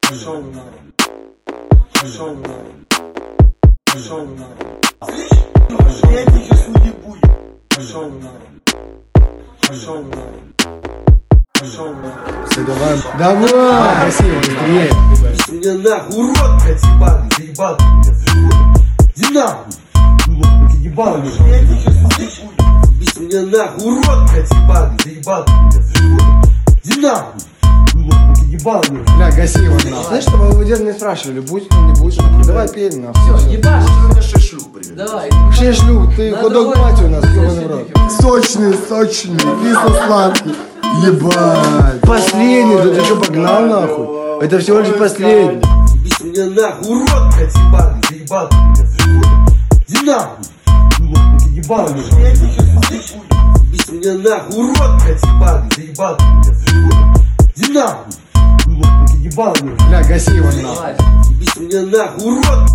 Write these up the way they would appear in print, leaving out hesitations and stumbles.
Пошел на. Пошел на. Пошел на. Я тебя сейчас уебу. Пошел на. Пошел на. Пошел на. Все, давай. Давай, красиво, быстрее. Иди меня нахуй, урод, блядь, ебаный, заебал ты меня, фигура. Иди нахуй, урод, блядь, ебаный. Я тебя сейчас уебу. Иди меня нахуй, урод, блядь, ебаный, заебал ты меня, фигура. Иди нахуй, урод, блядь, ебаный. Бля, гаси его нахуй. Знаешь, что вы не спрашивали, будет он, не будет он? Давай пей нахуй. Все, ебашь. У меня 6 шлюх, привет. Давай. Вообще шлюх, ты На ходок другой- мать у нас, Слушай, ёбаный рот. Нюхи. Сочный, кисло-сладкий. Ебать. Последний, да ты что, погнал нахуй? Это всего лишь последний. Иди меня нахуй, урод, блядь, ебаный, заебал ты меня, фигура. Иди нахуй, урод, блядь, ебаный. Я тебя сейчас уебу. Иди меня нахуй, урод, блядь, ебаный, заебал ты меня, фигура. Иди нахуй, урод, блядь, ебаный. Бля, гаси его нахуй. Давай. Иди меня нахуй, урод.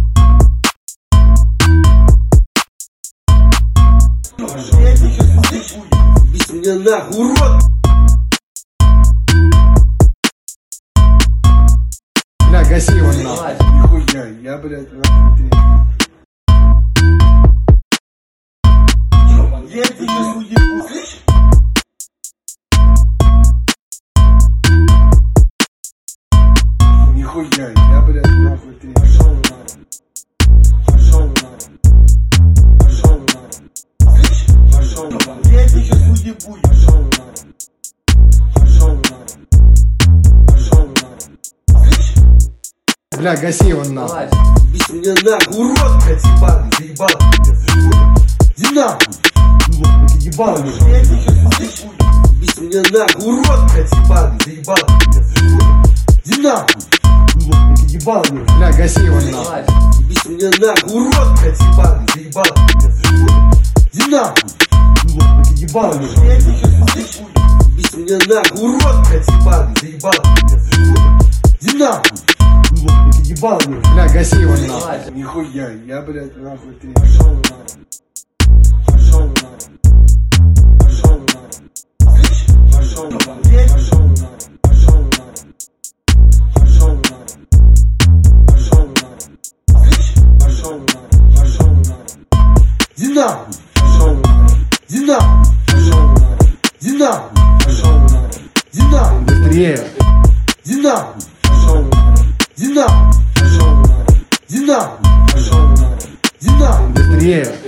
Я тебя сейчас уебу. Иди меня нахуй, урод. Бля, гаси его нахуй. Давай. Нихуя, я, блядь, нахуй. Я тебя сейчас уебу. Нихуя, я, блядь, нахуй ты. Пошел на. Пошел на. Пошел на. Пошел на. Я тебя сейчас уебу. Пошел на. Пошел на. Пошел на. Бля, гаси его нахуй. Давай. Иди меня нахуй, урод, блядь, ебаный, заебал ты меня, фигура. Иди нахуй, урод, блядь, ебаный. Я тебя сейчас уебу. Иди меня нахуй, урод, блядь, ебаный, заебал ты меня, фигура. Иди нахуй, урод, блядь, ебаный. Бля, гаси его нахуй. Давай. Иди меня нахуй, урод, блядь, ебаный, заебал ты меня, фигура. Иди нахуй, урод, блядь, ебаный. Я тебя сейчас уебу. Иди меня нахуй, урод, блядь, ебаный, заебал ты меня, фигура. Иди нахуй, урод, блядь, ебаный. Бля, гаси его нахуй. Давай. Нихуя, я, блядь, нахуй ты. Пошел на. Пошел на. Пошел на. Пошел на. Пошел на. Пошел на. Пошел на. Пошел на. Пошел на. Пошел на. Иди нахуй. Пошел на. Иди нахуй. Пошел на. Иди нахуй. Пошел на. Иди нахуй. Быстрее. Иди нахуй. Пошел на. Иди нахуй. Пошел на. Иди нахуй. Пошел на. Иди нахуй. Быстрее.